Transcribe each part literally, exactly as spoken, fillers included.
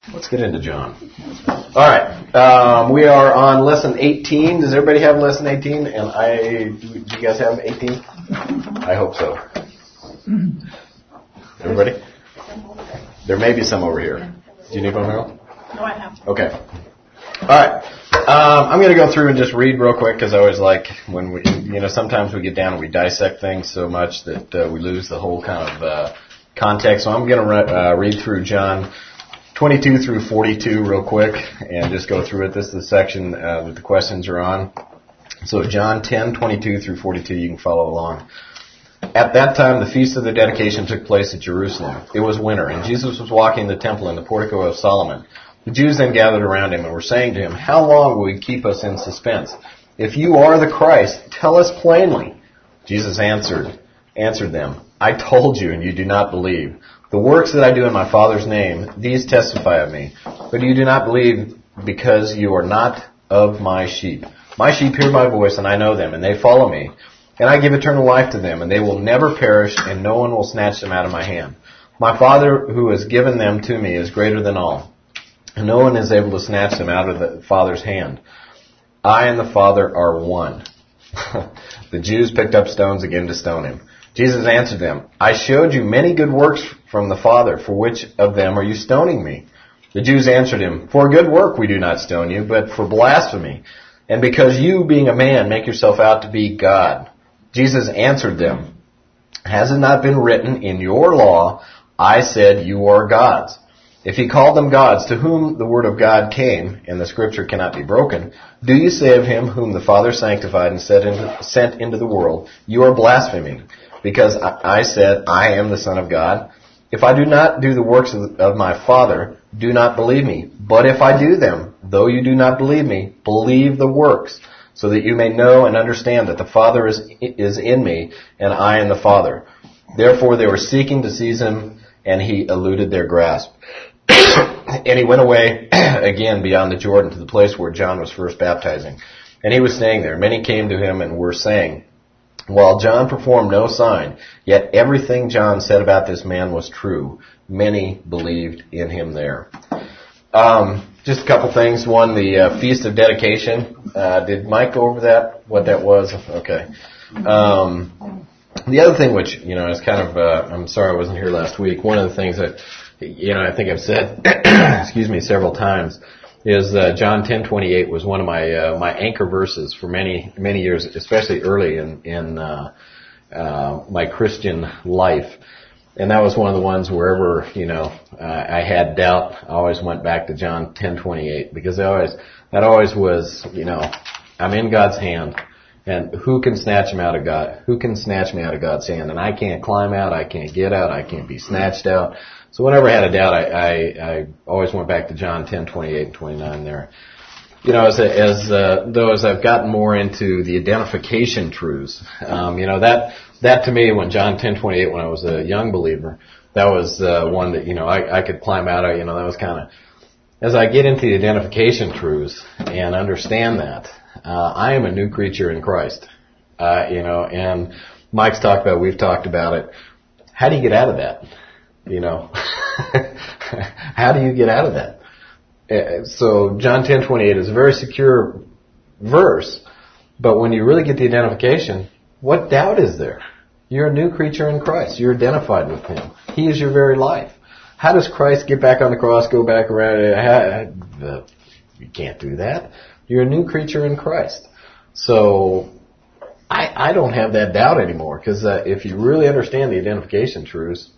Let's get into John. All right. Um, we are on lesson eighteen. Does everybody have lesson eighteen? And I, do you guys have eighteen? I hope so. Everybody? There may be some over here. Do you need one, Meryl? No, I have. Okay. All right. Um, I'm going to go through and just read real quick because I always like when we, you know, sometimes we get down and we dissect things so much that uh, we lose the whole kind of uh, context. So I'm going to re- uh, read through John twenty-two through forty-two real quick and just go through it. This is the section uh, that the questions are on. So John ten, twenty-two through forty-two, you can follow along. At that time, the feast of the dedication took place at Jerusalem. It was winter, and Jesus was walking the temple in the portico of Solomon. The Jews then gathered around him and were saying to him, "How long will you keep us in suspense? If you are the Christ, tell us plainly." Jesus answered, answered them, "I told you, and you do not believe. The works that I do in my Father's name, these testify of me. But you do not believe because you are not of my sheep. My sheep hear my voice, and I know them, and they follow me. And I give eternal life to them, and they will never perish, and no one will snatch them out of my hand. My Father who has given them to me is greater than all, and no one is able to snatch them out of the Father's hand. I and the Father are one." The Jews picked up stones again to stone him. Jesus answered them, "I showed you many good works from the Father. For which of them are you stoning me?" The Jews answered him, "For good work we do not stone you, but for blasphemy, and because you, being a man, make yourself out to be God." Jesus answered them, "Has it not been written in your law, I said you are gods? If he called them gods to whom the word of God came, and the scripture cannot be broken, do you say of him whom the Father sanctified and sent into, sent into the world, you are blaspheming, because I said I am the Son of God? If I do not do the works of, of my Father, do not believe me. But if I do them, though you do not believe me, believe the works, so that you may know and understand that the Father is, is in me, and I in the Father." Therefore they were seeking to seize him, and he eluded their grasp. And he went away again beyond the Jordan to the place where John was first baptizing. And he was staying there. Many came to him and were saying, "While John performed no sign, yet everything John said about this man was true." Many believed in him there. Um, just a couple things. One, the uh, Feast of Dedication. Uh, did Mike go over that? What that was? Okay. Um, the other thing, which, you know, is kind of, uh, I'm sorry I wasn't here last week. One of the things that, you know, I think I've said, excuse me, several times, is uh, John ten twenty-eight was one of my uh, my anchor verses for many many years, especially early in in uh, uh, my Christian life. And that was one of the ones wherever, you know, uh, I had doubt, I always went back to John ten twenty-eight, because I always that always was, you know, I'm in God's hand, and who can snatch him out of God? Who can snatch me out of God's hand? And I can't climb out, I can't get out, I can't be snatched out. So whenever I had a doubt, I, I, I always went back to John ten twenty-eight and twenty-nine there. You know, as as uh, though as I've gotten more into the identification truths, um, you know, that that to me, when John ten twenty-eight, when I was a young believer, that was uh, one that, you know, I, I could climb out of. You know, that was kind of, as I get into the identification truths and understand that, uh, I am a new creature in Christ. Uh, you know, and Mike's talked about, we've talked about it. How do you get out of that? You know, how do you get out of that? Uh, so John ten twenty-eight is a very secure verse, but when you really get the identification, what doubt is there? You're a new creature in Christ. You're identified with him. He is your very life. How does Christ get back on the cross, go back around? How, you can't do that. You're a new creature in Christ. So I, I don't have that doubt anymore, because uh, if you really understand the identification truths,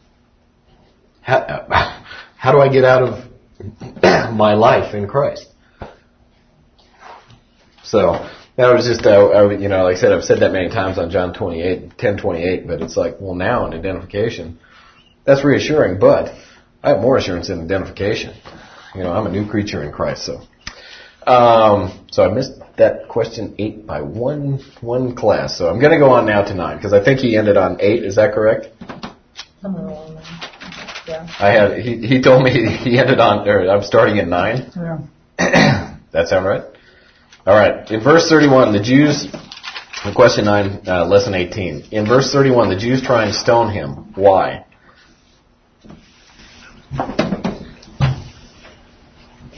how, how do I get out of my life in Christ? So that was just, uh, I, you know, like I said, I've said that many times on John twenty-eight, ten twenty-eight, but it's like, well, now in identification, that's reassuring, but I have more assurance in identification. You know, I'm a new creature in Christ. So, um, so I missed that question eight by one one class. So I'm going to go on now to nine, because I think he ended on eight. Is that correct? Somewhere along there. Yeah. I had he he told me he ended on. Or I'm starting at nine. Yeah. That sound right? All right. In verse thirty-one, the Jews. Question nine, uh, lesson eighteen. In verse thirty-one, the Jews try and stone him. Why?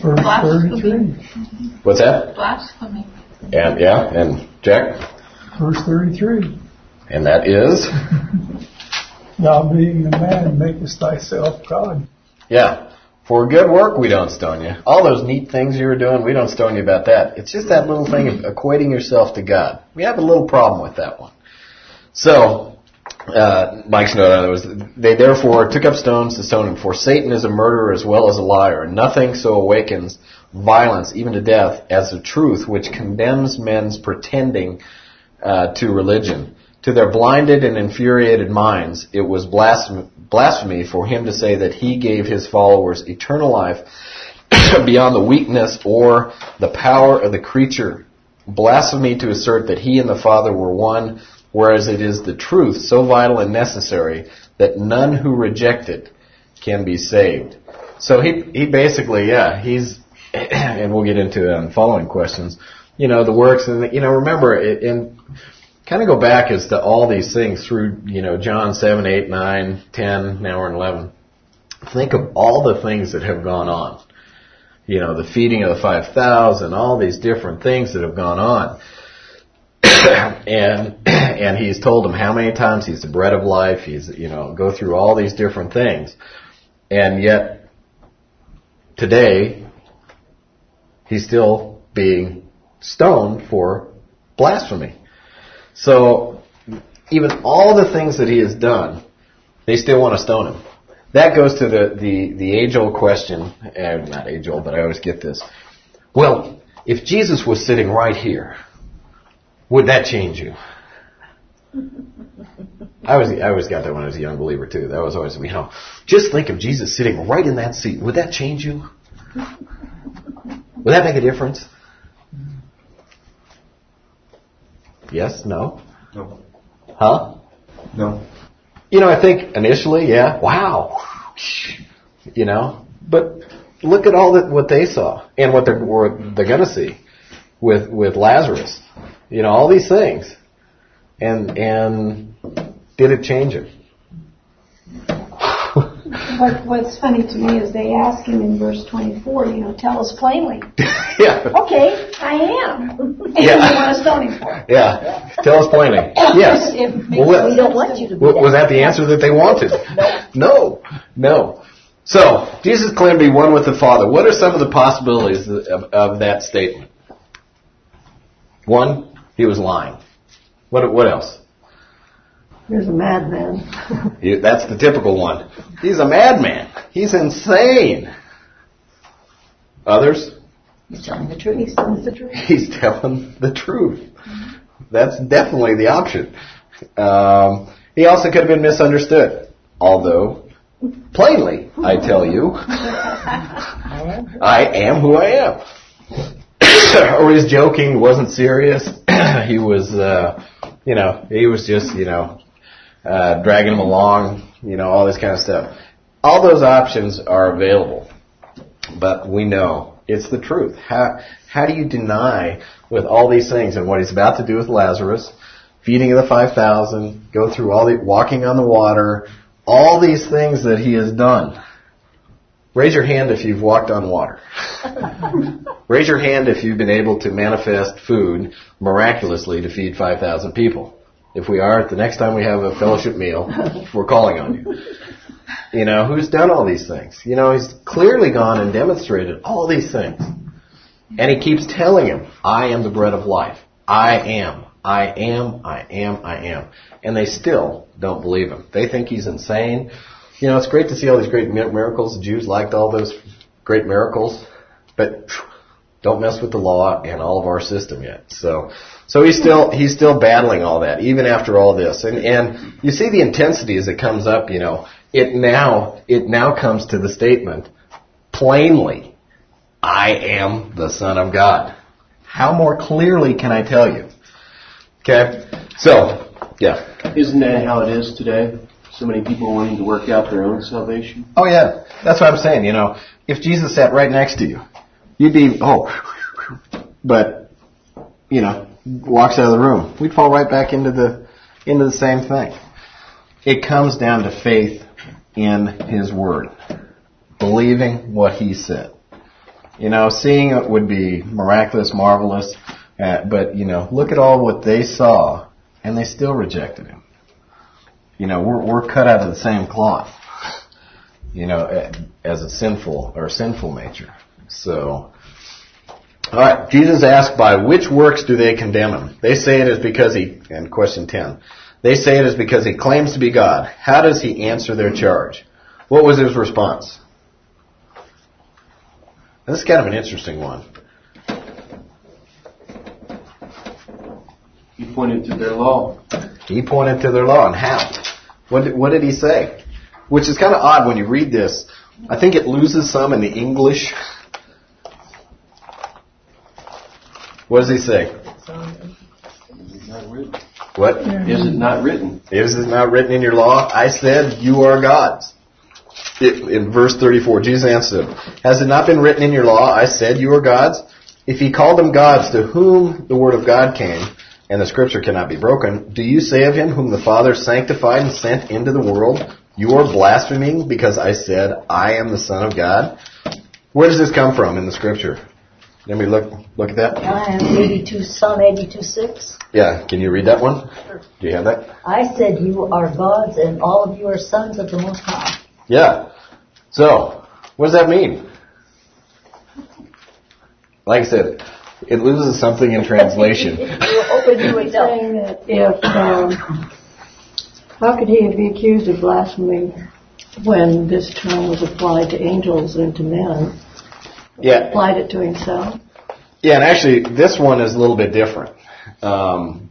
Verse Blasphemy. thirty-three. What's that? Blasphemy. And yeah, and Jack? Verse thirty-three. And that is? Thou being a man makest thyself God. Yeah. For good work, we don't stone you. All those neat things you were doing, we don't stone you about that. It's just that little thing of equating yourself to God. We have a little problem with that one. So, uh, Mike's note on it was, they therefore took up stones to stone him. For Satan is a murderer as well as a liar. Nothing so awakens violence, even to death, as the truth which condemns men's pretending uh, to religion. To their blinded and infuriated minds, it was blasphemy for him to say that he gave his followers eternal life beyond the weakness or the power of the creature. Blasphemy to assert that he and the Father were one, whereas it is the truth so vital and necessary that none who reject it can be saved. So he he basically, yeah, he's, and we'll get into it on following questions, you know, the works, and, you know, remember, it, in kind of go back as to all these things through, you know, John seven, eight, nine, ten, now we're in eleven. Think of all the things that have gone on. You know, the feeding of the five thousand, all these different things that have gone on. and and he's told them how many times he's the bread of life. He's, you know, go through all these different things. And yet, today, he's still being stoned for blasphemy. So, even all the things that he has done, they still want to stone him. That goes to the, the, the age-old question, uh, not age-old, but I always get this. Well, if Jesus was sitting right here, would that change you? I always, I always got that when I was a young believer, too. That was always, you know, just think of Jesus sitting right in that seat. Would that change you? Would that make a difference? Yes? No? No. Huh? No. You know, I think initially, yeah, wow. You know, but look at all that what they saw and what they're, what they're going to see with with Lazarus. You know, all these things. And and did it change him? What, what's funny to me is they ask him in verse twenty-four, you know, tell us plainly. Yeah. Okay, I am. And Yeah. you want to stone him for it. Yeah. Tell us plainly. Yes. It makes Well, what- We don't want you to be W- was that. that the answer that they wanted? No. No. So, Jesus claimed to be one with the Father. What are some of the possibilities of, of that statement? One, he was lying. What What else? There's a madman. He, that's the typical one. He's a madman. He's insane. Others? He's telling the truth. He's telling the truth. He's telling the truth. That's definitely the option. Um, he also could have been misunderstood. Although, plainly, I tell you, I am who I am. Or he's joking, wasn't serious. He was, uh, you know, he was just, you know, uh, dragging him along, you know, all this kind of stuff. All those options are available. But we know it's the truth. How how do you deny with all these things and what he's about to do with Lazarus, feeding of the five thousand, go through all the walking on the water, all these things that he has done? Raise your hand if you've walked on water. Raise your hand if you've been able to manifest food miraculously to feed five thousand people. If we are, the next time we have a fellowship meal, we're calling on you. You know, who's done all these things? You know, he's clearly gone and demonstrated all these things. And he keeps telling him, I am the bread of life. I am. I am. I am. I am. And they still don't believe him. They think he's insane. You know, it's great to see all these great miracles. The Jews liked all those great miracles. But don't mess with the law and all of our system yet. So, so he's still, he's still battling all that, even after all this. And, and you see the intensity as it comes up, you know. It now, it now comes to the statement, plainly, I am the Son of God. How more clearly can I tell you? Okay? So, yeah. Isn't that how it is today? So many people wanting to work out their own salvation? Oh yeah, that's what I'm saying, you know. If Jesus sat right next to you, you'd be, oh, but, you know, walks out of the room. We'd fall right back into the, into the same thing. It comes down to faith in His Word. Believing what He said. You know, seeing it would be miraculous, marvelous, uh, but, you know, look at all what they saw, and they still rejected him. You know, we're, we're cut out of the same cloth, you know, as a sinful, or sinful nature. So, alright, Jesus asked, by which works do they condemn him? They say it is because he, and question ten, they say it is because he claims to be God. How does he answer their charge? What was his response? This is kind of an interesting one. He pointed to their law. He pointed to their law, and how? What did, what did he say? Which is kind of odd when you read this. I think it loses some in the English. What does he say? What? Is it not written? Is it not written in your law? I said, you are gods. It, in verse thirty-four, Jesus answered, has it not been written in your law, I said, you are gods? If he called them gods to whom the word of God came, and the scripture cannot be broken, do you say of him whom the Father sanctified and sent into the world, you are blaspheming because I said, I am the Son of God? Where does this come from in the scripture? Let me look look at that. I have eighty-two, Psalm eighty-two six. Yeah, can you read that one? Sure. Do you have that? I said, you are gods, and all of you are sons of the Most High. Yeah. So, what does that mean? Like I said, it loses something in translation. You were hoping you would tell. Saying that if, um, how could he be accused of blasphemy when this term was applied to angels and to men? Yeah. Applied it to himself? Yeah, and actually, this one is a little bit different. Um,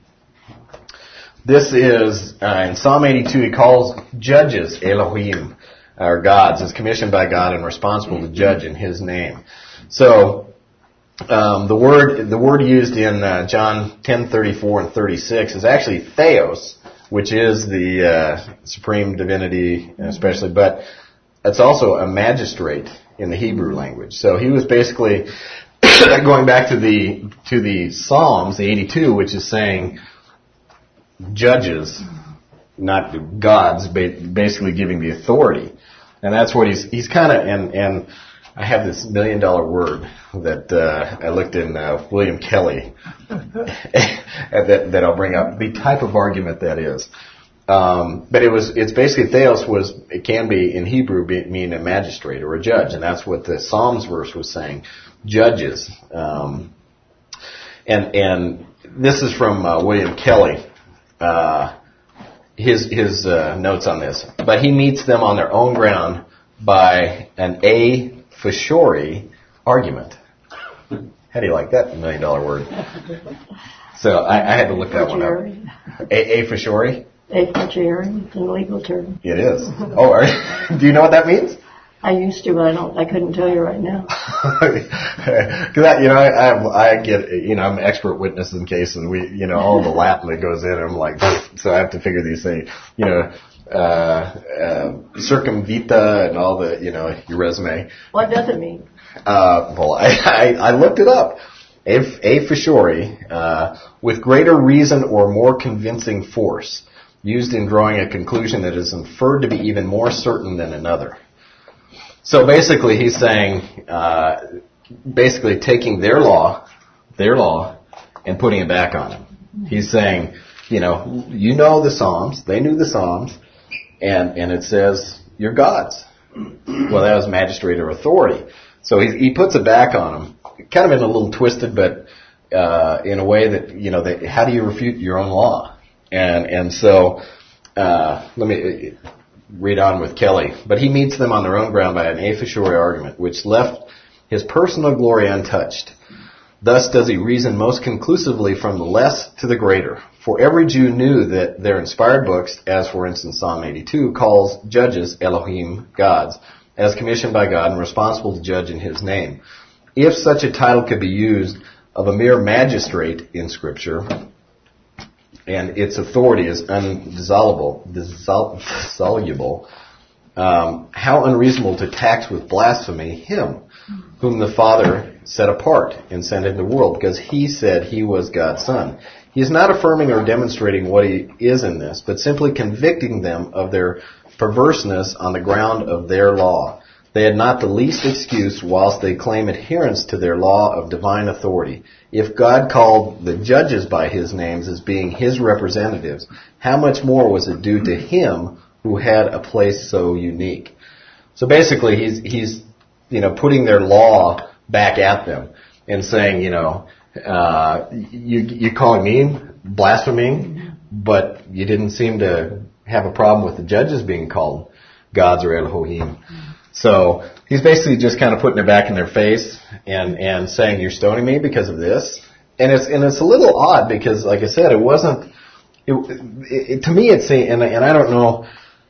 this is, uh, in Psalm eighty-two, he calls judges Elohim, or gods, is commissioned by God and responsible to judge in his name. So, um, the word the word used in uh, John ten thirty-four and thirty-six is actually theos, which is the uh, supreme divinity, especially, but it's also a magistrate in the Hebrew language. So he was basically going back to the to the Psalms, the eighty-two, which is saying judges, not gods, basically giving the authority. And that's what he's he's kind of, and and I have this million dollar word that uh, I looked in uh, William Kelly that that I'll bring up, the type of argument that is. Um, but it was, it's basically, theos was, it can be in Hebrew be, mean a magistrate or a judge, and that's what the Psalms verse was saying, judges. Um, and, and this is from uh, William Kelly, uh, his, his uh, notes on this. But he meets them on their own ground by an a fortiori argument. How do you like that million dollar word? So I, I had to look that one up. A, a fortiori? A fortiori, it's a legal term. It is. Oh, are, do you know what that means? I used to, but I don't. I couldn't tell you right now. Because you know, I, I I get, you know, I'm an expert witness in case, and we, you know, all the Latin that goes in, I'm like, so I have to figure these things, you know, uh, uh, circumvita and all the, you know, your resume. What does it mean? Uh, well, I, I I looked it up. A, a fortiori, uh, with greater reason or more convincing force, used in drawing a conclusion that is inferred to be even more certain than another. So basically he's saying, uh, basically taking their law, their law, and putting it back on them. He's saying, you know, you know the Psalms, they knew the Psalms, and, and it says, you're gods. Well, that was magistrate or authority. So he, he puts it back on them, kind of in a little twisted, but, uh, in a way that, you know, that, how do you refute your own law? And and so, uh, let me read on with Kelly. But he meets them on their own ground by an a fortiori argument, which left his personal glory untouched. Thus does he reason most conclusively from the less to the greater. For every Jew knew that their inspired books, as for instance Psalm eighty-two, calls judges Elohim, gods, as commissioned by God and responsible to judge in his name. If such a title could be used of a mere magistrate in Scripture, and its authority is undissoluble, dissoluble, um, how unreasonable to tax with blasphemy him, whom the Father set apart and sent into the world, because he said he was God's Son. He is not affirming or demonstrating what he is in this, but simply convicting them of their perverseness on the ground of their law. They had not the least excuse whilst they claim adherence to their law of divine authority. If God called the judges by his names as being his representatives, how much more was it due to him who had a place so unique? So basically, he's, he's, you know, putting their law back at them and saying, you know, uh, you, you're calling me blaspheming, but you didn't seem to have a problem with the judges being called gods or Elohim. So he's basically just kind of putting it back in their face and, and saying, you're stoning me because of this. And it's, and it's a little odd because, like I said, it wasn't, it, it, to me it's, and, and I don't know,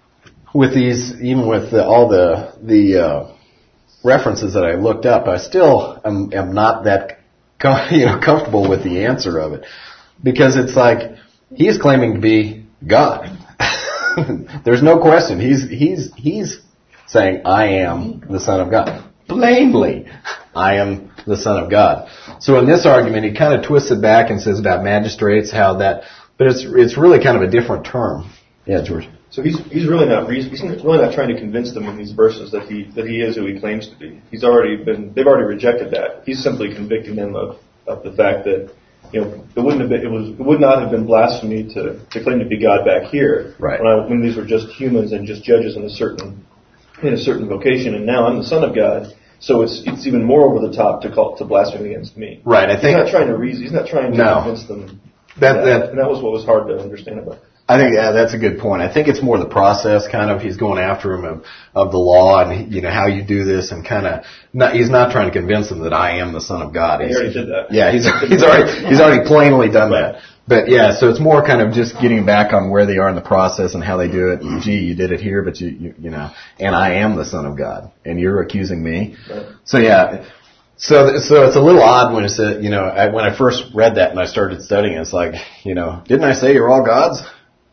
with these, even with the, all the, the, uh, references that I looked up, I still am, am not that, com- you know, comfortable with the answer of it. Because it's like, he's claiming to be God. There's no question. He's, he's, he's saying, I am the Son of God. Plainly, I am the Son of God. So in this argument, he kind of twists it back and says about magistrates, how that, but it's, it's really kind of a different term. Yeah, George. So he's he's really not reason, he's really not trying to convince them in these verses that he that he is who he claims to be. He's already been they've already rejected that. He's simply convicting them of, of the fact that, you know, it wouldn't have been it was it would not have been blasphemy to, to claim to be God back here. Right. When, I, when these were just humans and just judges in a certain in a certain vocation, and now I'm the Son of God. So it's it's even more over the top to call to blaspheme against me. Right. I think he's not trying to reason. He's not trying to no. convince them. That, that, that and that was what was hard to understand about it. I think yeah, that's a good point. I think it's more the process, kind of. He's going after him of, of the law and, you know, how you do this, and kind of not. He's not trying to convince them that I am the Son of God. He's, he already did that. Yeah, he's he's already he's already plainly done that. But yeah, so it's more kind of just getting back on where they are in the process and how they do it. And, gee, you did it here, but you you, you know, and I am the Son of God, and you're accusing me. Right. So yeah. So, so it's a little odd when it's a, you know, I, when I first read that and I started studying, it's like, you know, didn't I say you're all gods?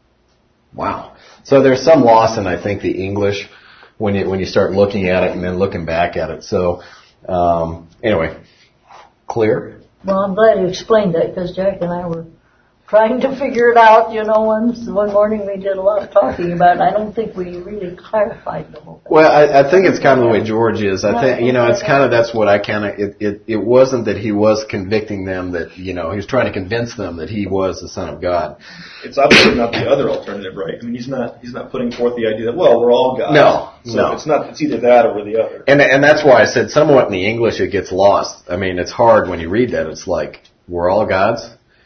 Wow. So there's some loss in, I think, the English when you when you start looking at it and then looking back at it. So, um, anyway, clear? Well, I'm glad you explained that because Jack and I were trying to figure it out. You know, one one morning we did a lot of talking about it. I don't think we really clarified the whole thing. Well, I, I think it's kind of the way George is. I think, you know, it's kind of, that's what I kind of, it, it, it wasn't that he was convicting them that, you know, he was trying to convince them that he was the Son of God. It's obviously not the other alternative, right? I mean, he's not he's not putting forth the idea that, well, we're all gods. No, so no. It's not. It's either that or the other. And and that's why I said somewhat in the English it gets lost. I mean, it's hard when you read that. It's like, we're all gods.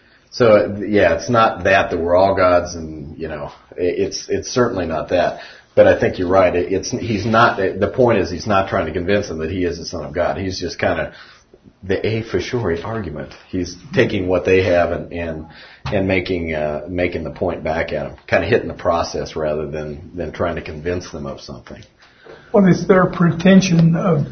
So yeah, it's not that that we're all gods, and you know, it's it's certainly not that. But I think you're right. It, it's he's not. The point is, he's not trying to convince them that he is the Son of God. He's just kind of the a fortiori argument. He's taking what they have and and and making uh, making the point back at them, kind of hitting the process rather than than trying to convince them of something. Well, it's their pretension of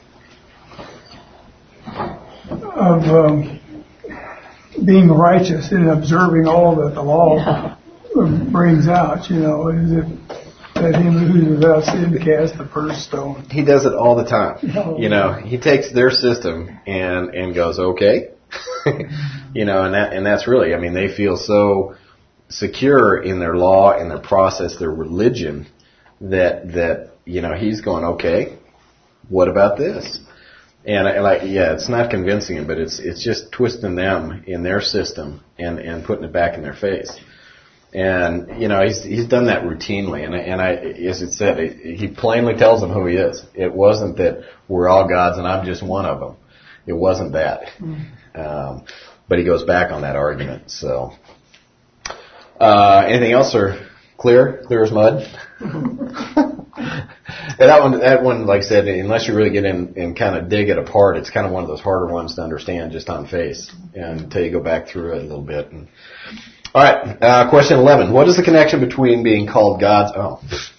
of um, being righteous and observing all that the law Yeah. brings out. You know, as if that him who is without sin cast the first stone. He does it all the time. No. You know, he takes their system and and goes, okay. You know, and that and that's really, I mean, they feel so secure in their law, in their process, their religion, that that you know, he's going, okay, what about this? And, and like, yeah, it's not convincing him, but it's it's just twisting them in their system and and putting it back in their face. And you know, he's he's done that routinely, and and I, as it said, he plainly tells them who he is. It wasn't that we're all gods and I'm just one of them. It wasn't that. Um, but he goes back on that argument. So, uh, anything else, or clear, clear as mud? And that one, that one, like I said, unless you really get in and kind of dig it apart, it's kind of one of those harder ones to understand just on face, and until you go back through it a little bit. And, all right, uh, question eleven. What is the connection between being called gods? Oh,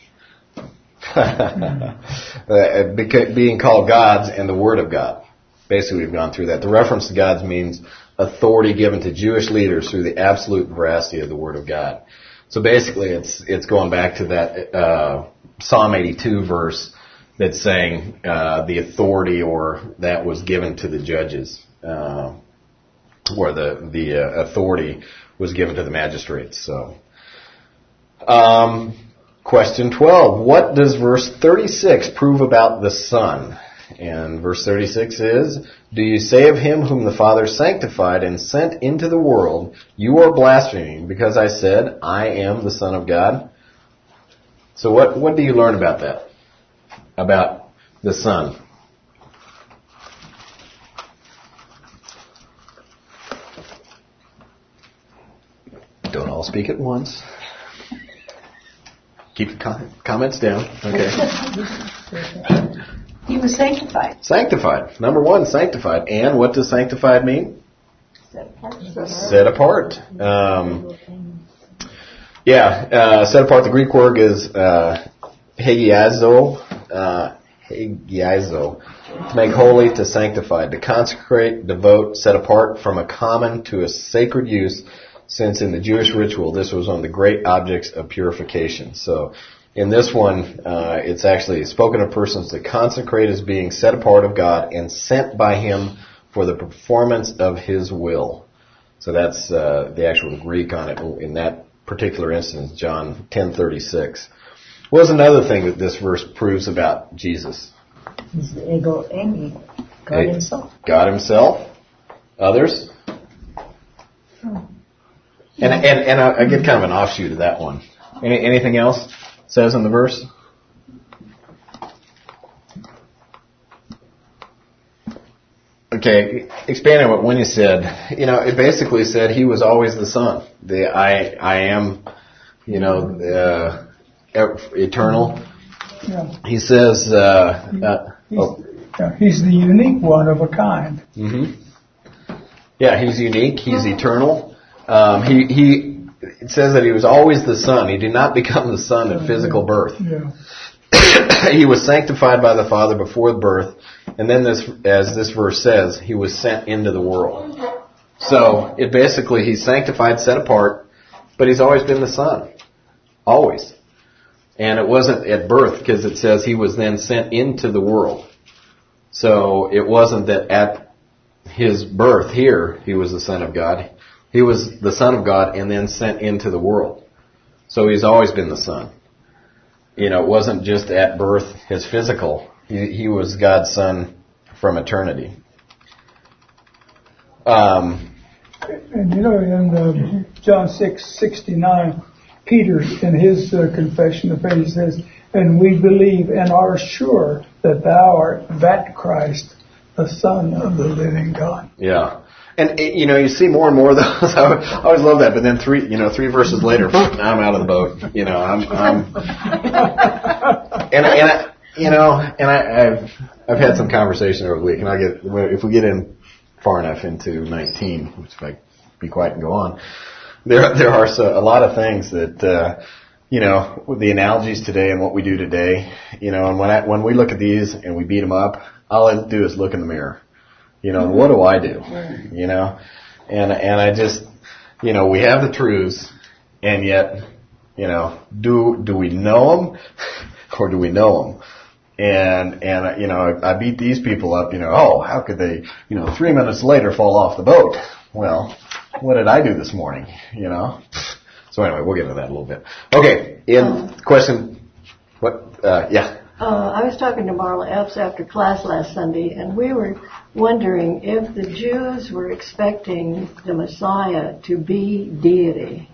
uh, being called gods and the Word of God. Basically, we've gone through that. The reference to gods means authority given to Jewish leaders through the absolute veracity of the Word of God. So basically, it's it's going back to that uh, Psalm eighty-two verse that's saying uh, the authority or that was given to the judges, uh, or the the uh, authority was given to the magistrates. So, um, Question twelve. What does verse thirty-six prove about the Son? And verse thirty-six is, do you say of him whom the Father sanctified and sent into the world, you are blaspheming, because I said, I am the Son of God? So what, what do you learn about that? About the Son? Don't all speak at once. Keep the com- comments down. Okay. He was sanctified. Sanctified. Number one, sanctified. And what does sanctified mean? Set apart. Set apart. Um, yeah, uh, set apart. The Greek word is uh, hagiazo. Uh, hagiazo. To make holy, to sanctify. To consecrate, devote, set apart from a common to a sacred use, since in the Jewish ritual this was one of the great objects of purification. So in this one, uh, it's actually spoken of persons to consecrate as being set apart of God and sent by Him for the performance of His will. So that's uh, the actual Greek on it in that particular instance, John ten thirty-six. What was another thing that this verse proves about Jesus? He's the ego and God Himself. God Himself. Others? And and and I, I get kind of an offshoot of that one. Any, anything else it says in the verse? Okay, expanding what Winnie said, you know, it basically said He was always the Son. The I I am, you know, uh, eternal. Yeah. He says, uh, uh, He's, oh. yeah, he's the unique one of a kind. Mm-hmm. Yeah, He's unique. He's eternal. Um, he, he, it says that He was always the Son. He did not become the Son at physical birth. Yeah. He was sanctified by the Father before birth, and then this, as this verse says, He was sent into the world. So, it basically, He's sanctified, set apart, but He's always been the Son. Always. And it wasn't at birth, because it says He was then sent into the world. So, it wasn't that at His birth here, He was the Son of God. He was the Son of God and then sent into the world. So He's always been the Son. You know, it wasn't just at birth His physical. He, he was God's Son from eternity. Um, And you know, in uh, John six sixty-nine, Peter, in his uh, confession of faith, says, and we believe and are sure that thou art that Christ, the Son of the living God. Yeah. And, you know, you see more and more of those. I always love that. But then three, you know, three verses later, I'm out of the boat. You know, I'm, I'm, and, and I, you know, and I, I've, I've had some conversation over the week, and I get, if we get in far enough into nineteen, which if I be quiet and go on, there, there are so, a lot of things that, uh, you know, with the analogies today and what we do today, you know, and when I, when we look at these and we beat them up, all I do is look in the mirror. You know, what do I do? You know, and and I just, you know, we have the truths, and yet, you know, do do we know them, or do we know them? And and you know, I, I beat these people up. You know, oh, how could they? You know, three minutes later fall off the boat. Well, what did I do this morning? You know. So anyway, we'll get into that a little bit. Okay, in um, question, what? Uh, yeah. Uh, I was talking to Marla Epps after class last Sunday, and we were wondering if the Jews were expecting the Messiah to be deity.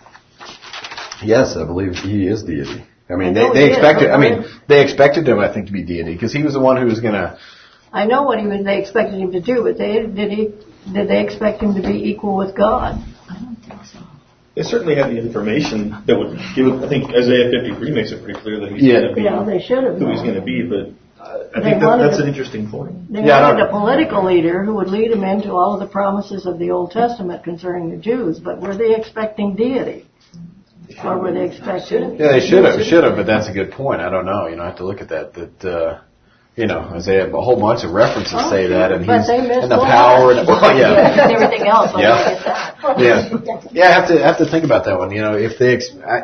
Yes, I believe He is deity. I mean, I they, they expected. I mean, they expected Him, I think, to be deity because He was the one who was going to. I know what he was. They expected Him to do, but they did he did they expect Him to be equal with God? I don't think so. They certainly had the information that would give it. I think Isaiah fifty-three makes it pretty clear that He's Yeah. going to be Yeah, they should have who He's known. going to be, but. I They think that, wanted that's to- an interesting point. They Yeah, I wanted don't- a political leader who would lead them into all of the promises of the Old Testament concerning the Jews, but were they expecting deity? Or were they expecting... Yeah, they should have, should have, but that's a good point. I don't know. You know, I have to look at that. That uh, you know, Isaiah, a whole bunch of references Oh, say that, and but he's they missed and the one. power and well, yeah, And everything else. I Yeah. get that. yeah, yeah. I have to I have to think about that one. You know, if they, ex- I,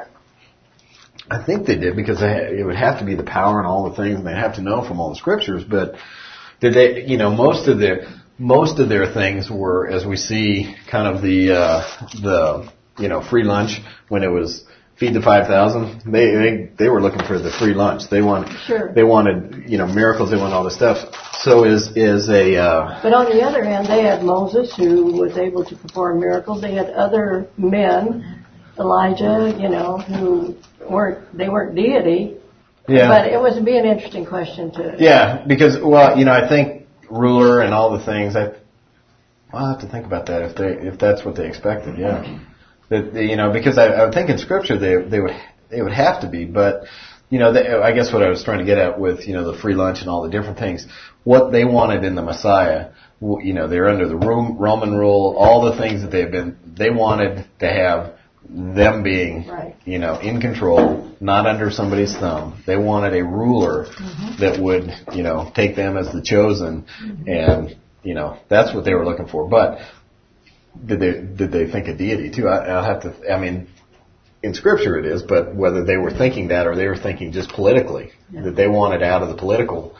I think they did because they, it would have to be the power and all the things, and they have to know from all the scriptures. But did they? You know, most of their most of their things were, as we see, kind of the uh, the you know free lunch when it was feed the five thousand. They, they they were looking for the free lunch. They want Sure. they wanted you know miracles. They want all this stuff. So is is a. Uh, But on the other hand, they had Moses who was able to perform miracles. They had other men, Elijah, you know, who weren't they weren't deity. yeah. But it would be an interesting question to. Yeah, because well, you know, I think ruler and all the things. I I'll have to think about that if they if that's what they expected. Yeah, that you know, because I, I would think in Scripture they they would they would have to be, but you know, they, I guess what I was trying to get at with you know the free lunch and all the different things, what they wanted in the Messiah. You know, they're under the Roman rule, all the things that they've been. They wanted to have them being, Right. you know, in control, not under somebody's thumb. They wanted a ruler mm-hmm. that would, you know, take them as the chosen, mm-hmm. and you know, that's what they were looking for. But did they did they think of deity too? I, I'll have to. I mean, in Scripture it is, but whether they were thinking that or they were thinking just politically, yeah. that they wanted out of the political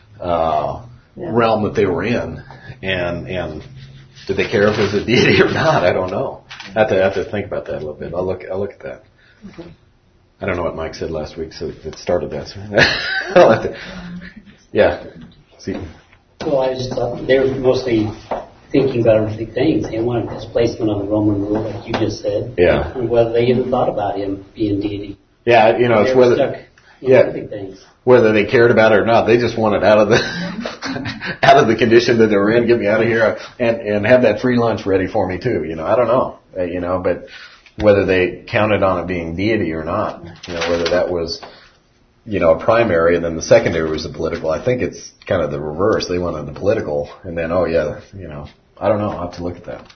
uh, yeah. realm that they were in, and and did they care if it was a deity or not? I don't know. I have to, I have to think about that a little bit. I'll look. I'll look at that. Okay. I don't know what Mike said last week, so it started that. So I'll have to, yeah. See. Well, I just thought they were mostly thinking about earthly things. They wanted his placement on the Roman rule, like you just said. Yeah. And whether they even thought about him being deity. Yeah, you know, they it's were whether stuck in yeah, earthly things. Whether they cared about it or not, they just wanted out of the out of the condition that they were in. Get me out of here, and and have that free lunch ready for me too. You know, I don't know, uh, you know, but whether they counted on it being deity or not, you know, whether that was, you know, a primary and then the secondary was the political. I think it's kind of the reverse. They wanted the political, and then oh yeah, you know, I don't know. I'll have to look at that.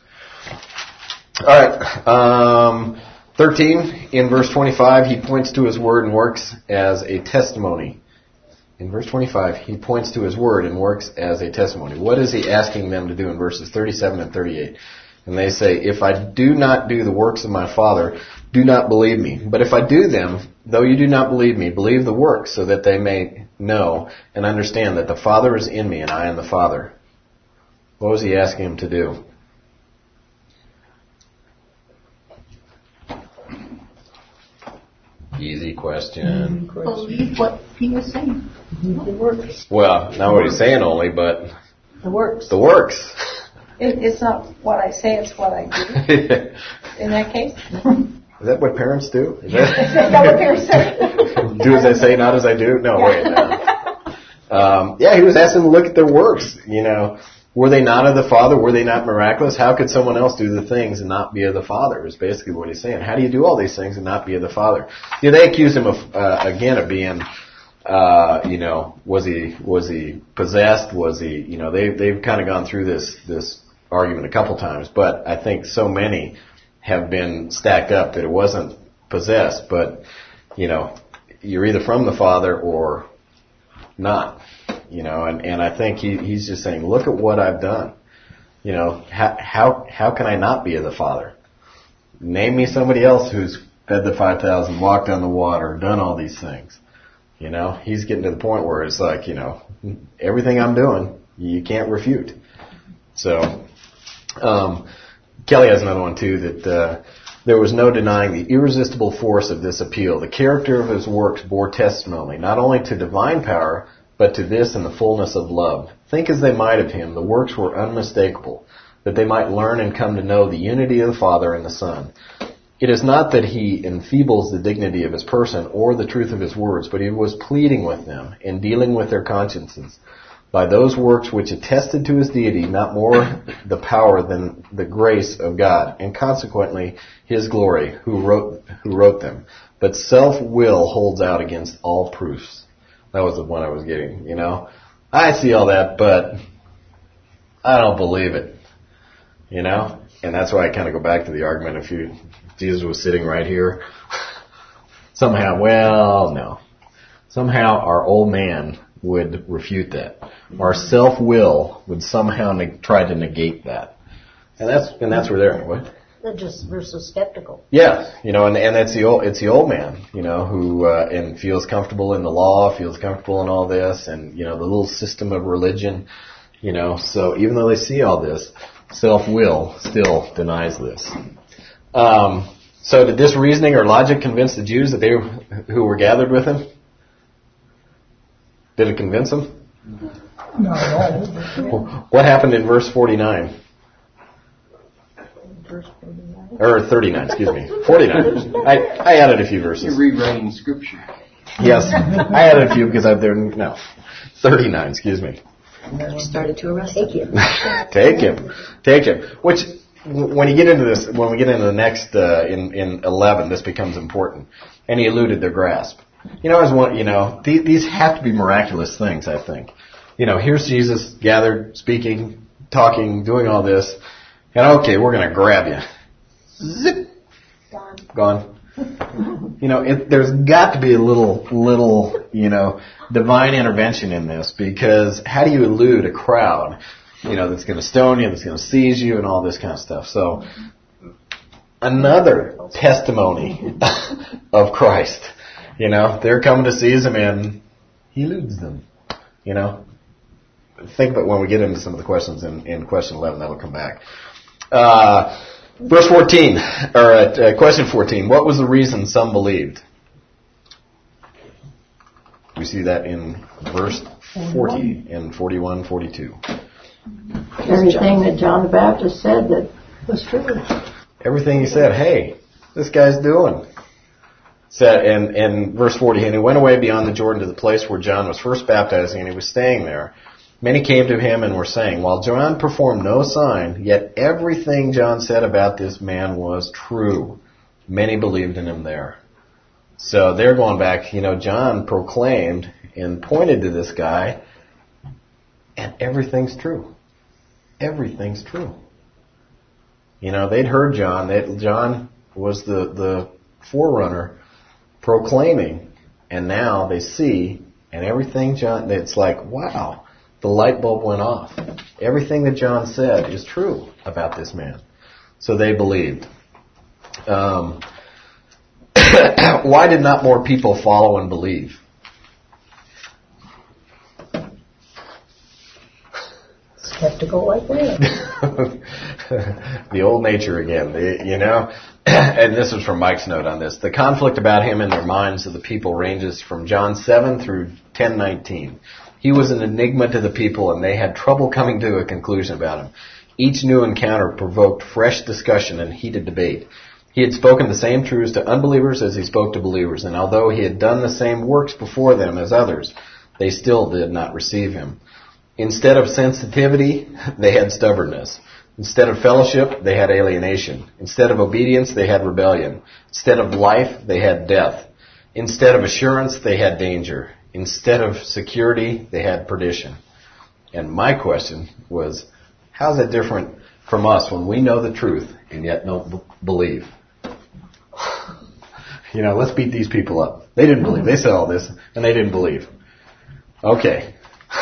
All right. Um, thirteen, in verse twenty-five, he points to his word and works as a testimony. In verse twenty-five, he points to his word and works as a testimony. What is he asking them to do in verses thirty-seven and thirty-eight? And they say, if I do not do the works of my Father, do not believe me. But if I do them, though you do not believe me, believe the works, so that they may know and understand that the Father is in me and I in the Father. What was he asking them to do? Easy question. Believe what he was saying. The works. Well, not what he's saying only, but The works. the works. It, it's not what I say, it's what I do. In that case. Is that what parents do? Is Is that what parents say? do as I say, not as I do? No, wait. No. Um, yeah, he was asking them to look at their works. You know, were they not of the Father? Were they not miraculous? How could someone else do the things and not be of the Father? Is basically what he's saying. How do you do all these things and not be of the Father? You know, they accuse him of uh, again of being, uh, you know, was he was he possessed? Was he? You know, they they've kind of gone through this this argument a couple times, but I think so many have been stacked up that it wasn't possessed, but you know, you're either from the Father or not, you know, and, and I think he, he's just saying, look at what I've done. You know, how, how, how can I not be of the Father? Name me somebody else who's fed the five thousand, walked on the water, done all these things. You know, he's getting to the point where it's like, you know, everything I'm doing, you can't refute. So, um, Kelly has another one too, that, uh, there was no denying the irresistible force of this appeal. The character of his works bore testimony, not only to divine power, but to this in the fullness of love. Think as they might of him, the works were unmistakable, that they might learn and come to know the unity of the Father and the Son. It is not that he enfeebles the dignity of his person or the truth of his words, but he was pleading with them and dealing with their consciences by those works which attested to his deity, not more the power than the grace of God, and consequently his glory, who wrote who wrote them. But self-will holds out against all proofs. That was the one I was getting, you know. I see all that, but I don't believe it, you know. And that's why I kind of go back to the argument. If you, Jesus was sitting right here, somehow, well, no. Somehow our old man would refute that. Our self-will would somehow neg- try to negate that. And that's and that's where they're at. What? They're just versus skeptical. Yeah, you know, and and that's the old it's the old man, you know, who uh, and feels comfortable in the law, feels comfortable in all this, and you know the little system of religion, you know. So even though they see all this, self-will still denies this. Um, So did this reasoning or logic convince the Jews that they who were gathered with him? Did it convince them? Not at all. What happened in verse forty-nine? Verse forty-nine. Or thirty-nine, excuse me. forty-nine. I, I added a few verses. You're rewriting scripture. Yes, I added a few because I've there. No, thirty-nine. Excuse me. Started to arrest Take him. Take him, take him. Which, when you get into this, when we get into the next uh, in in eleven, this becomes important. And he eluded their grasp. You know, as one, you know, these, these have to be miraculous things. I think. You know, here's Jesus gathered, speaking, talking, doing all this, and okay, we're going to grab you. Zip, Gone. gone. You know, it, there's got to be a little, little, you know, divine intervention in this, because how do you elude a crowd, you know, that's going to stone you, that's going to seize you, and all this kind of stuff? So, another testimony of Christ. You know, they're coming to seize him, and he eludes them. You know, think about when we get into some of the questions in, in question eleven. That'll come back. Uh, Verse fourteen, or uh, question fourteen, what was the reason some believed? We see that in verse forty and forty-one, forty-two. Everything that John the Baptist said that was true. Everything he said, hey, this guy's doing. Said in, in verse forty, and he went away beyond the Jordan to the place where John was first baptizing, and he was staying there. Many came to him and were saying, while John performed no sign, yet everything John said about this man was true. Many believed in him there. So they're going back, you know, John proclaimed and pointed to this guy, and everything's true. Everything's true. You know, they'd heard John. They, John was the, the forerunner proclaiming, and now they see, and everything John, it's like, wow. The light bulb went off. Everything that John said is true about this man. So they believed. Um, why did not more people follow and believe? Skeptical like that. The old nature again, the, you know. And this is from Mike's note on this. The conflict about him in their minds of the people ranges from John seven through ten nineteen. He was an enigma to the people, and they had trouble coming to a conclusion about him. Each new encounter provoked fresh discussion and heated debate. He had spoken the same truths to unbelievers as he spoke to believers, and although he had done the same works before them as others, they still did not receive him. Instead of sensitivity, they had stubbornness. Instead of fellowship, they had alienation. Instead of obedience, they had rebellion. Instead of life, they had death. Instead of assurance, they had danger. Instead of security, they had perdition. And my question was, how's that different from us when we know the truth and yet don't b- believe? You know, let's beat these people up. They didn't believe. They said all this, and they didn't believe. Okay.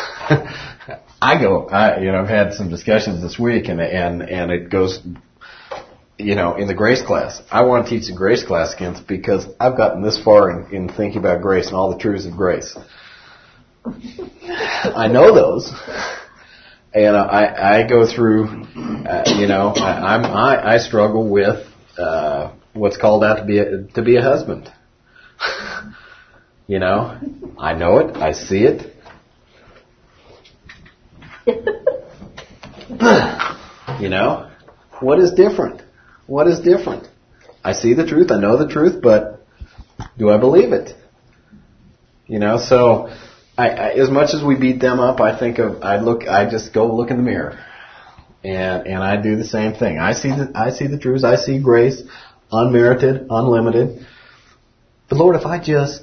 I go, I, you know, I've had some discussions this week, and and and it goes, you know, in the grace class. I want to teach the grace class again because I've gotten this far in, in thinking about grace and all the truths of grace. I know those, and I I go through, uh, you know, I, I'm I, I struggle with uh, what's called out to be a, to be a husband. You know, I know it, I see it. You know, what is different? What is different? I see the truth, I know the truth, but do I believe it? You know, so I, I, as much as we beat them up, I think of I look, I just go look in the mirror, and and I do the same thing. I see the I see the truths, I see grace, unmerited, unlimited. But Lord, if I just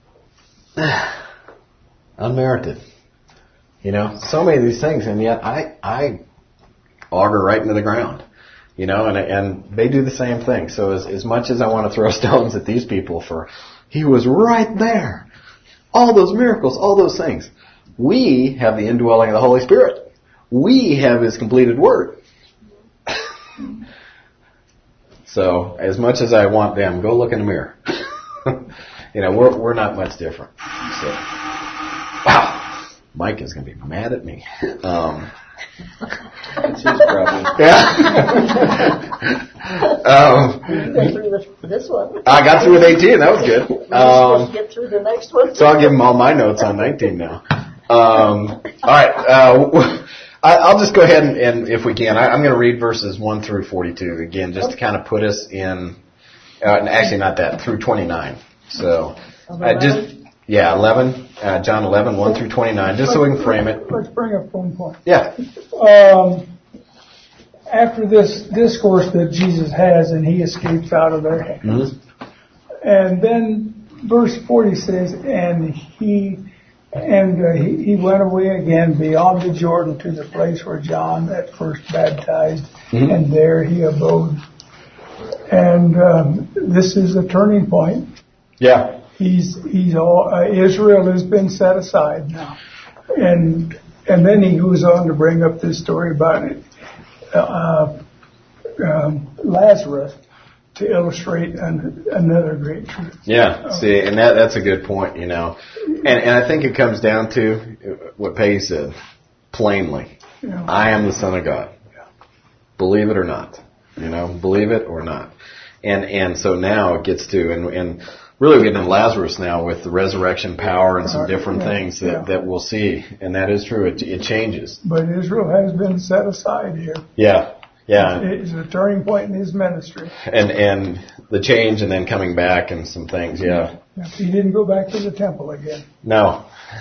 unmerited. You know, so many of these things, and yet I, I auger right into the ground. You know, and and they do the same thing. So as as much as I want to throw stones at these people for, he was right there, all those miracles, all those things. We have the indwelling of the Holy Spirit. We have His completed Word. So as much as I want them, go look in the mirror. You know, we're we're not much different. So, wow. Mike is going to be mad at me. Um, That's his problem. Yeah. um, You got through this, this one. I got through with eighteen. That was good. We're supposed Um, to get through the next one. so I'll give them all my notes on nineteen now. Um, all right. Uh, I, I'll just go ahead and, and if we can, I, I'm going to read verses one through forty-two again, just to kind of put us in. Uh, actually, not that through twenty-nine. So I just yeah, eleven, uh, John eleven, one through twenty-nine, just so we can frame it. Let's bring up one point. Yeah. Um, after this discourse that Jesus has, and he escapes out of their hands, Mm-hmm. and then verse forty says, and he and uh, he, he went away again beyond the Jordan to the place where John at first baptized, Mm-hmm. and there he abode. And um, this is a turning point. Yeah. He's he's all uh, Israel has been set aside now, and and then he goes on to bring up this story about uh, um, Lazarus to illustrate an, another great truth. Yeah. See, and that that's a good point, you know, and and I think it comes down to what Peggy said plainly. Yeah. I am the Son of God. Believe it or not, you know, believe it or not, and and so now it gets to and and. Really, we're getting into Lazarus now with the resurrection power and some different yeah, things that, yeah. that we'll see, and that is true. It, it changes. But Israel has been set aside here. Yeah, yeah, It's a turning point in his ministry. and and the change, and then coming back, and some things. Yeah, He didn't go back to the temple again. no,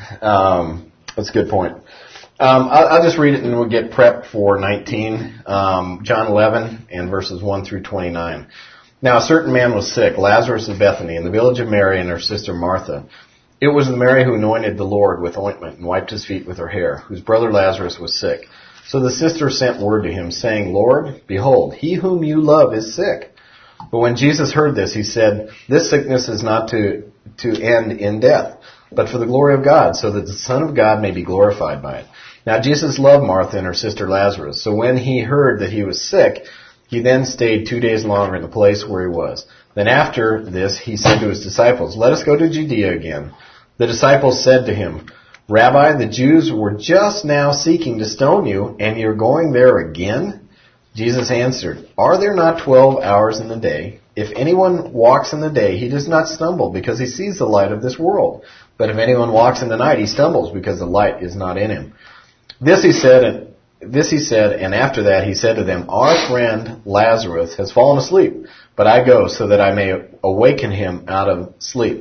um, that's a good point. Um, I'll, I'll just read it, and we'll get prepped for nineteen, um, John eleven, and verses one through twenty-nine. Now a certain man was sick, Lazarus of Bethany, in the village of Mary and her sister Martha. It was Mary who anointed the Lord with ointment and wiped his feet with her hair, whose brother Lazarus was sick. So the sister sent word to him, saying, Lord, behold, he whom you love is sick. But when Jesus heard this, he said, This sickness is not to, to end in death, but for the glory of God, so that the Son of God may be glorified by it. Now Jesus loved Martha and her sister Lazarus, so when he heard that he was sick, he then stayed two days longer in the place where he was. Then after this, he said to his disciples, Let us go to Judea again. The disciples said to him, Rabbi, the Jews were just now seeking to stone you, and you're going there again? Jesus answered, Are there not twelve hours in the day? If anyone walks in the day, he does not stumble, because he sees the light of this world. But if anyone walks in the night, he stumbles, because the light is not in him. This he said, and This he said, and after that he said to them, Our friend Lazarus has fallen asleep, but I go so that I may awaken him out of sleep.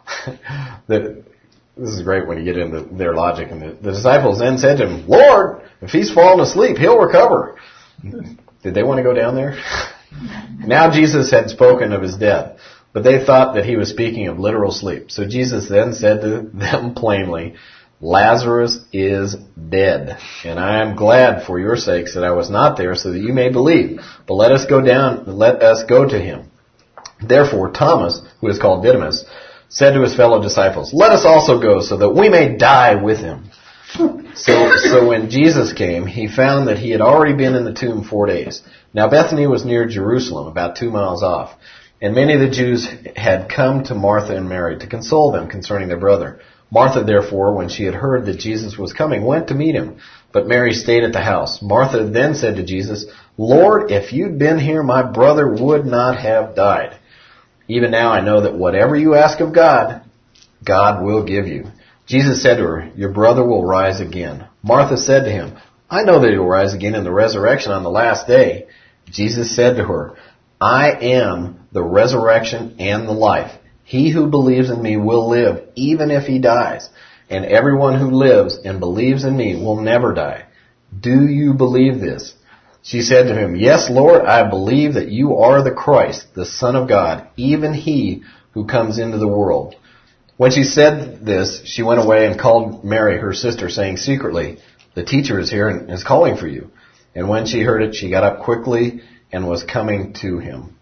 the, this is great when you get into their logic. And the, the disciples then said to him, Lord, if he's fallen asleep, he'll recover. Did they want to go down there? Now Jesus had spoken of his death, but they thought that he was speaking of literal sleep. So Jesus then said to them plainly, Lazarus is dead, and I am glad for your sakes that I was not there, so that you may believe. But let us go down, let us go to him. Therefore Thomas, who is called Didymus, said to his fellow disciples, Let us also go, so that we may die with him. So, so when Jesus came, he found that he had already been in the tomb four days. Now Bethany was near Jerusalem, about two miles off, and many of the Jews had come to Martha and Mary to console them concerning their brother. Martha, therefore, when she had heard that Jesus was coming, went to meet him, but Mary stayed at the house. Martha then said to Jesus, Lord, if you'd been here, my brother would not have died. Even now I know that whatever you ask of God, God will give you. Jesus said to her, Your brother will rise again. Martha said to him, I know that he will rise again in the resurrection on the last day. Jesus said to her, I am the resurrection and the life. He who believes in me will live, even if he dies. And everyone who lives and believes in me will never die. Do you believe this? She said to him, Yes, Lord, I believe that you are the Christ, the Son of God, even he who comes into the world. When she said this, she went away and called Mary, her sister, saying secretly, The teacher is here and is calling for you. And when she heard it, she got up quickly and was coming to him.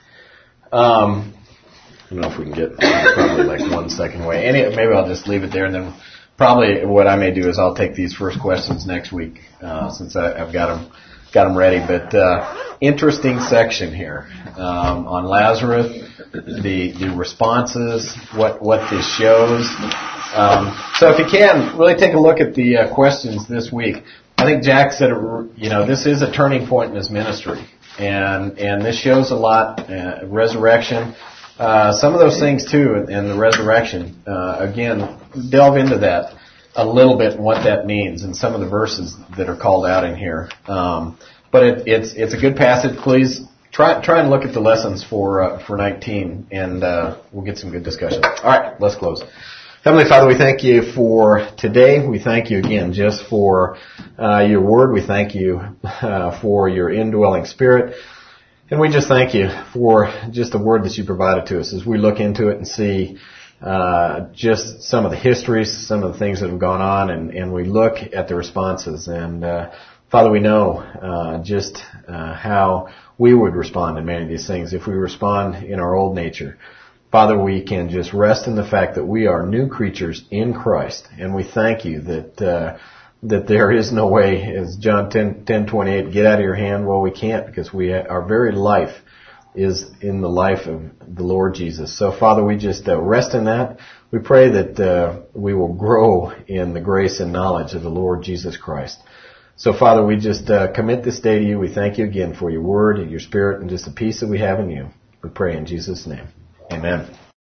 Um... I don't know if we can get probably like one second away. Any, maybe I'll just leave it there, and then probably what I may do is I'll take these first questions next week uh, since I, I've got them got them ready. But uh, interesting section here um, on Lazarus, the the responses, what what this shows. Um, so if you can really take a look at the uh, questions this week. I think Jack said, you know, this is a turning point in his ministry, and and this shows a lot. Uh, resurrection, uh, some of those things too, and the resurrection. Uh, again, delve into that a little bit and what that means, and some of the verses that are called out in here. Um, but it, it's it's a good passage. Please try try and look at the lessons for uh, for nineteen, and uh, we'll get some good discussion. All right, let's close. Heavenly Father, we thank you for today. We thank you again just for uh, your word. We thank you uh, for your indwelling spirit. And we just thank you for just the word that you provided to us as we look into it and see uh, just some of the histories, some of the things that have gone on, and, and we look at the responses. And uh, Father, we know uh, just uh, how we would respond in many of these things if we respond in our old nature. Father, we can just rest in the fact that we are new creatures in Christ, and we thank you that uh, that there is no way, as John ten twenty-eight, get out of your hand. Well, we can't, because we our very life is in the life of the Lord Jesus. So, Father, we just uh, rest in that. We pray that uh, we will grow in the grace and knowledge of the Lord Jesus Christ. So, Father, we just uh, commit this day to you. We thank you again for your word and your spirit and just the peace that we have in you. We pray in Jesus' name. Amen.